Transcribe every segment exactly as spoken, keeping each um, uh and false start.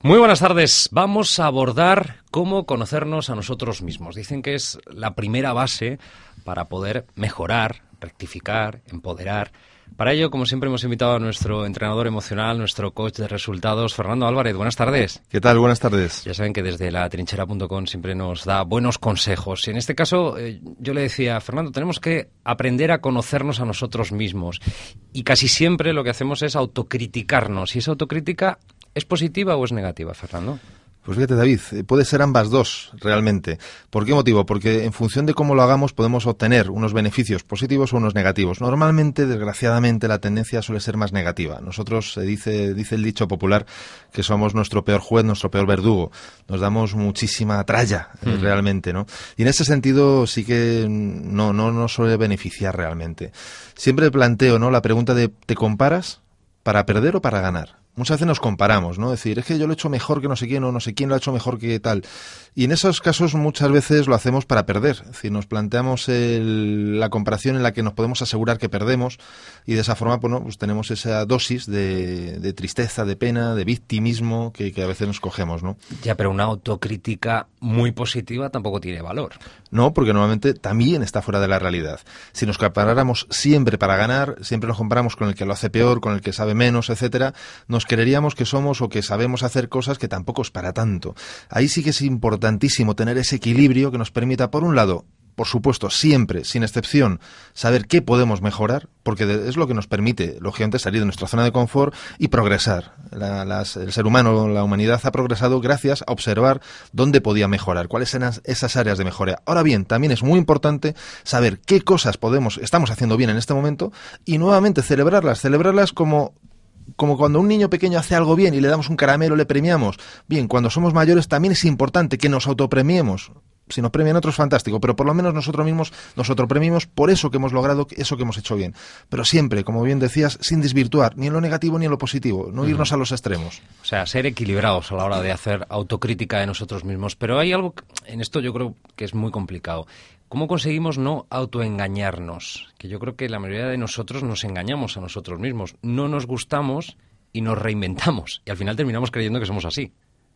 Muy buenas tardes. Vamos a abordar cómo conocernos a nosotros mismos. Dicen que es la primera base para poder mejorar, rectificar, empoderar. Para ello, como siempre, hemos invitado a nuestro entrenador emocional, nuestro coach de resultados, Fernando Álvarez. Buenas tardes. ¿Qué tal? Buenas tardes. Ya saben que desde la trinchera punto com siempre nos da buenos consejos. Y en este caso, eh, yo le decía, Fernando, tenemos que aprender a conocernos a nosotros mismos. Y casi siempre lo que hacemos es autocriticarnos. ¿Y esa autocrítica es positiva o es negativa, Fernando? Pues fíjate, David, puede ser ambas dos, realmente. ¿Por qué motivo? Porque en función de cómo lo hagamos podemos obtener unos beneficios positivos o unos negativos. Normalmente, desgraciadamente, la tendencia suele ser más negativa. Nosotros, se dice, dice el dicho popular, que somos nuestro peor juez, nuestro peor verdugo. Nos damos muchísima tralla, mm. eh, realmente, ¿no? Y en ese sentido sí que no, no nos suele beneficiar realmente. Siempre planteo, ¿no?, la pregunta de ¿te comparas para perder o para ganar? Muchas veces nos comparamos, ¿no? Es decir, es que yo lo he hecho mejor que no sé quién o no sé quién lo ha hecho mejor que tal. Y en esos casos muchas veces lo hacemos para perder. Es decir, nos planteamos el, la comparación en la que nos podemos asegurar que perdemos y de esa forma, bueno, pues tenemos esa dosis de, de tristeza, de pena, de victimismo que, que a veces nos cogemos, ¿no? Ya, pero una autocrítica muy positiva tampoco tiene valor. No, porque normalmente también está fuera de la realidad. Si nos comparáramos siempre para ganar, siempre nos comparamos con el que lo hace peor, con el que sabe menos, etcétera, nos creeríamos que somos o que sabemos hacer cosas que tampoco es para tanto. Ahí sí que es importantísimo tener ese equilibrio que nos permita, por un lado, por supuesto, siempre, sin excepción, saber qué podemos mejorar, porque es lo que nos permite, lógicamente, salir de nuestra zona de confort y progresar. La, las, el ser humano, la humanidad ha progresado gracias a observar dónde podía mejorar, cuáles eran esas áreas de mejora. Ahora bien, también es muy importante saber qué cosas podemos, estamos haciendo bien en este momento y nuevamente celebrarlas, celebrarlas como... Como cuando un niño pequeño hace algo bien y le damos un caramelo, le premiamos. Bien, cuando somos mayores también es importante que nos autopremiemos. Si nos premian otros, fantástico, pero por lo menos nosotros mismos nos autopremiemos por eso que hemos logrado, eso que hemos hecho bien. Pero siempre, como bien decías, sin desvirtuar ni en lo negativo ni en lo positivo, no irnos a los extremos. O sea, ser equilibrados a la hora de hacer autocrítica de nosotros mismos. Pero hay algo, en esto yo creo que es muy complicado. ¿Cómo conseguimos no autoengañarnos? Que yo creo que la mayoría de nosotros nos engañamos a nosotros mismos. No nos gustamos y nos reinventamos. Y al final terminamos creyendo que somos así.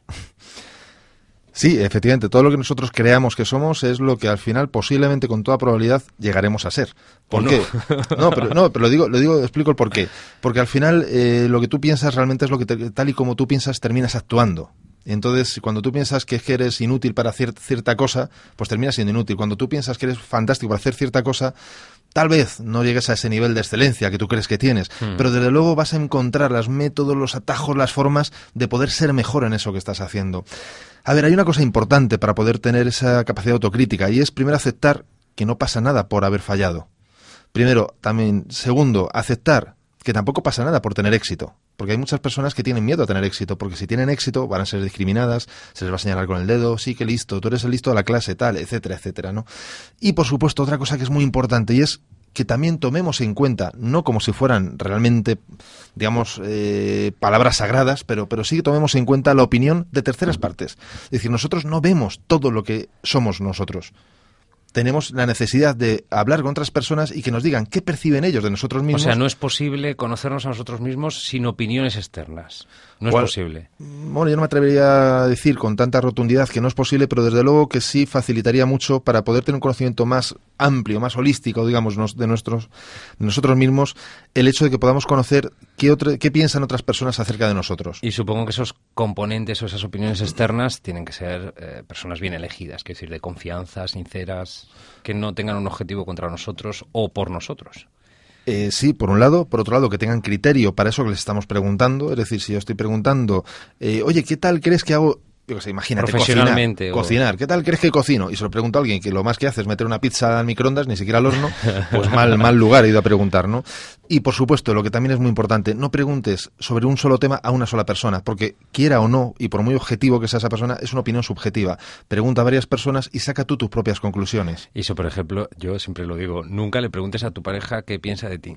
Sí, efectivamente, todo lo que nosotros creamos que somos es lo que al final posiblemente con toda probabilidad llegaremos a ser. ¿Por no? qué? No, pero no, pero lo digo, lo digo, explico el por qué. Porque al final eh, lo que tú piensas realmente es lo que te, tal y como tú piensas terminas actuando. Entonces, cuando tú piensas que eres inútil para hacer cierta cosa, pues terminas siendo inútil. Cuando tú piensas que eres fantástico para hacer cierta cosa, tal vez no llegues a ese nivel de excelencia que tú crees que tienes, hmm. pero desde luego vas a encontrar los métodos, los atajos, las formas de poder ser mejor en eso que estás haciendo. A ver, hay una cosa importante para poder tener esa capacidad de autocrítica y es primero aceptar que no pasa nada por haber fallado. Primero, también, segundo, aceptar que tampoco pasa nada por tener éxito. Porque hay muchas personas que tienen miedo a tener éxito, porque si tienen éxito van a ser discriminadas, se les va a señalar con el dedo, sí que listo, tú eres el listo de la clase, tal, etcétera, etcétera, ¿no? Y por supuesto, otra cosa que es muy importante y es que también tomemos en cuenta, no como si fueran realmente, digamos, eh, palabras sagradas, pero, pero sí que tomemos en cuenta la opinión de terceras partes. Es decir, nosotros no vemos todo lo que somos nosotros. Tenemos la necesidad de hablar con otras personas y que nos digan qué perciben ellos de nosotros mismos. O sea, no es posible conocernos a nosotros mismos sin opiniones externas. No es ¿Cuál? posible. Bueno, yo no me atrevería a decir con tanta rotundidad que no es posible, pero desde luego que sí facilitaría mucho para poder tener un conocimiento más amplio, más holístico, digamos, de nuestros, de nosotros mismos, el hecho de que podamos conocer qué, otro, qué piensan otras personas acerca de nosotros. Y supongo que esos componentes o esas opiniones externas tienen que ser eh, personas bien elegidas, que es decir, de confianza, sinceras, que no tengan un objetivo contra nosotros o por nosotros. Eh, sí, por un lado. Por otro lado, que tengan criterio para eso que les estamos preguntando. Es decir, si yo estoy preguntando, eh, oye, ¿qué tal crees que hago? Yo qué sé, imagínate, profesionalmente, cocinar, o... cocinar. ¿Qué tal crees que cocino? Y se lo pregunto a alguien que lo más que hace es meter una pizza al microondas, ni siquiera al horno, pues mal, mal lugar he ido a preguntar, ¿no? Y por supuesto, lo que también es muy importante, no preguntes sobre un solo tema a una sola persona, porque quiera o no, y por muy objetivo que sea esa persona, es una opinión subjetiva. Pregunta a varias personas y saca tú tus propias conclusiones. Y eso, por ejemplo, yo siempre lo digo, nunca le preguntes a tu pareja qué piensa de ti.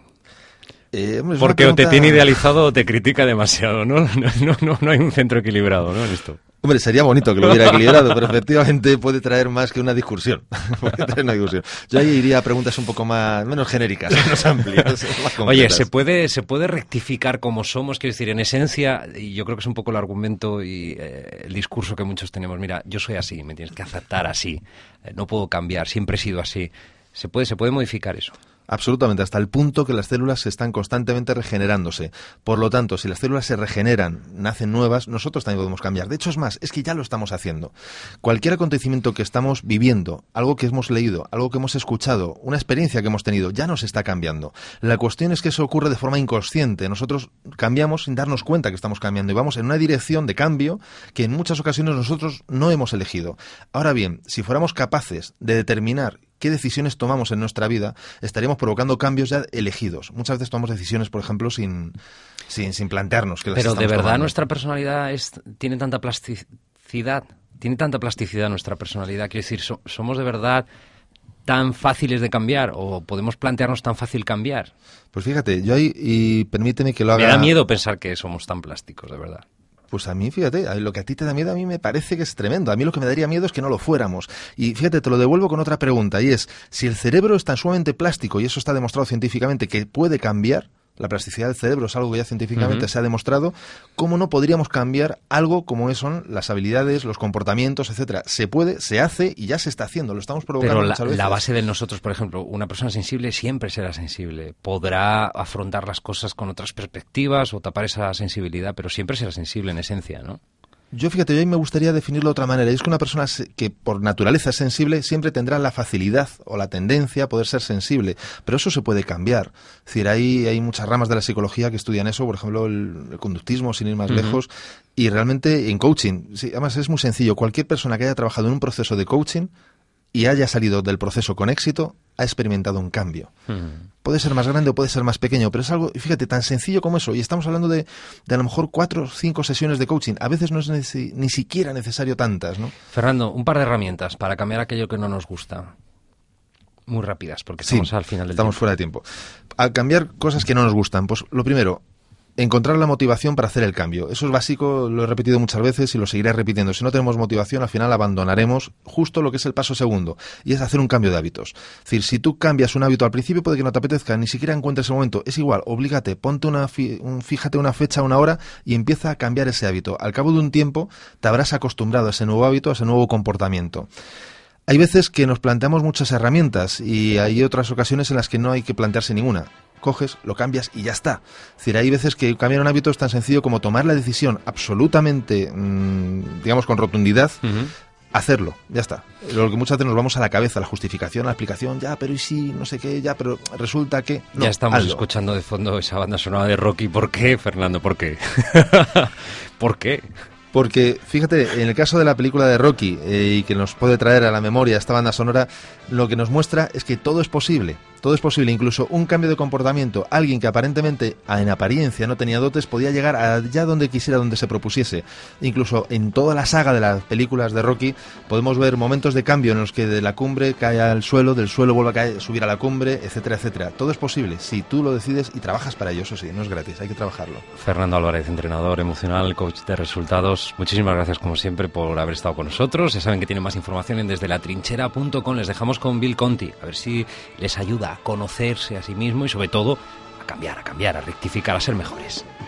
Eh, Porque pregunta... o te tiene idealizado o te critica demasiado, ¿no? No, no, no, no hay un centro equilibrado, ¿no? En esto. Hombre, sería bonito que lo hubiera equilibrado, pero efectivamente puede traer más que una discusión. Puede traer una discusión. Yo ahí iría a preguntas un poco más, menos genéricas, menos amplias, más Oye, ¿se puede, ¿se puede rectificar como somos? Quiero decir, en esencia, y yo creo que es un poco el argumento y eh, el discurso que muchos tenemos. Mira, yo soy así, me tienes que aceptar así. Eh, no puedo cambiar, siempre he sido así. ¿Se puede, se puede modificar eso? Absolutamente, hasta el punto que las células están constantemente regenerándose. Por lo tanto, si las células se regeneran, nacen nuevas, nosotros también podemos cambiar. De hecho, es más, es que ya lo estamos haciendo. Cualquier acontecimiento que estamos viviendo, algo que hemos leído, algo que hemos escuchado, una experiencia que hemos tenido, ya nos está cambiando. La cuestión es que eso ocurre de forma inconsciente. Nosotros cambiamos sin darnos cuenta que estamos cambiando y vamos en una dirección de cambio que en muchas ocasiones nosotros no hemos elegido. Ahora bien, si fuéramos capaces de determinar qué decisiones tomamos en nuestra vida, estaríamos provocando cambios ya elegidos. Muchas veces tomamos decisiones, por ejemplo, sin, sin, sin plantearnos que las Pero estamos de verdad tomando. Nuestra personalidad es, tiene tanta plasticidad, tiene tanta plasticidad nuestra personalidad. Quiero decir, so, ¿somos de verdad tan fáciles de cambiar o podemos plantearnos tan fácil cambiar? Pues fíjate, yo ahí, y permíteme que lo haga... Me da miedo pensar que somos tan plásticos, de verdad. Pues a mí, fíjate, lo que a ti te da miedo a mí me parece que es tremendo. A mí lo que me daría miedo es que no lo fuéramos. Y fíjate, te lo devuelvo con otra pregunta, y es, si el cerebro es tan sumamente plástico, y eso está demostrado científicamente, que puede cambiar, la plasticidad del cerebro es algo que ya científicamente uh-huh. se ha demostrado, ¿cómo no podríamos cambiar algo como son las habilidades, los comportamientos, etcétera? Se puede, se hace y ya se está haciendo, lo estamos provocando Pero la, muchas veces. la base de nosotros, por ejemplo, una persona sensible siempre será sensible. Podrá afrontar las cosas con otras perspectivas o tapar esa sensibilidad, pero siempre será sensible en esencia, ¿no? Yo, fíjate, yo ahí me gustaría definirlo de otra manera. Y es que una persona que por naturaleza es sensible siempre tendrá la facilidad o la tendencia a poder ser sensible. Pero eso se puede cambiar. Es decir, hay, hay muchas ramas de la psicología que estudian eso, por ejemplo, el, el conductismo, sin ir más uh-huh. lejos. Y realmente en coaching, sí, además es muy sencillo. Cualquier persona que haya trabajado en un proceso de coaching y haya salido del proceso con éxito, ha experimentado un cambio. Hmm. Puede ser más grande o puede ser más pequeño, pero es algo, fíjate, tan sencillo como eso. Y estamos hablando de, de a lo mejor cuatro o cinco sesiones de coaching. A veces no es nece- ni siquiera necesario tantas, ¿no? Fernando, un par de herramientas para cambiar aquello que no nos gusta. Muy rápidas, porque estamos sí, al final del estamos tiempo. fuera de tiempo. Al cambiar cosas que no nos gustan, pues lo primero, encontrar la motivación para hacer el cambio. Eso es básico, lo he repetido muchas veces y lo seguiré repitiendo. Si no tenemos motivación, al final abandonaremos justo lo que es el paso segundo, y es hacer un cambio de hábitos. Es decir, si tú cambias un hábito al principio, puede que no te apetezca, ni siquiera encuentres el momento. Es igual, oblígate, ponte una fi- un, fíjate una fecha, una hora, y empieza a cambiar ese hábito. Al cabo de un tiempo, te habrás acostumbrado a ese nuevo hábito, a ese nuevo comportamiento. Hay veces que nos planteamos muchas herramientas y hay otras ocasiones en las que no hay que plantearse ninguna. Coges, lo cambias y ya está. Es decir, hay veces que cambiar un hábito es tan sencillo como tomar la decisión absolutamente, mmm, digamos, con rotundidad, uh-huh. hacerlo, ya está. Lo que muchas veces nos vamos a la cabeza, la justificación, la explicación, ya, pero y sí, no sé qué, ya, pero resulta que... No, ya estamos hazlo. Escuchando de fondo esa banda sonora de Rocky. ¿Por qué, Fernando? ¿Por qué? ¿Por qué? Porque, fíjate, en el caso de la película de Rocky, eh, y que nos puede traer a la memoria esta banda sonora, lo que nos muestra es que todo es posible. Todo es posible, incluso un cambio de comportamiento. Alguien que aparentemente, en apariencia, no tenía dotes, podía llegar allá donde quisiera, donde se propusiese. Incluso en toda la saga de las películas de Rocky podemos ver momentos de cambio en los que de la cumbre cae al suelo, del suelo vuelve a caer, subir a la cumbre, etcétera, etcétera. Todo es posible si tú lo decides y trabajas para ello. Eso sí, no es gratis, hay que trabajarlo. Fernando Álvarez, entrenador emocional, coach de resultados. Muchísimas gracias, como siempre, por haber estado con nosotros. Ya saben que tienen más información en desde la trinchera punto com. Les dejamos con Bill Conti, a ver si les ayuda a conocerse a sí mismo y, sobre todo, a cambiar, a cambiar, a rectificar, a ser mejores.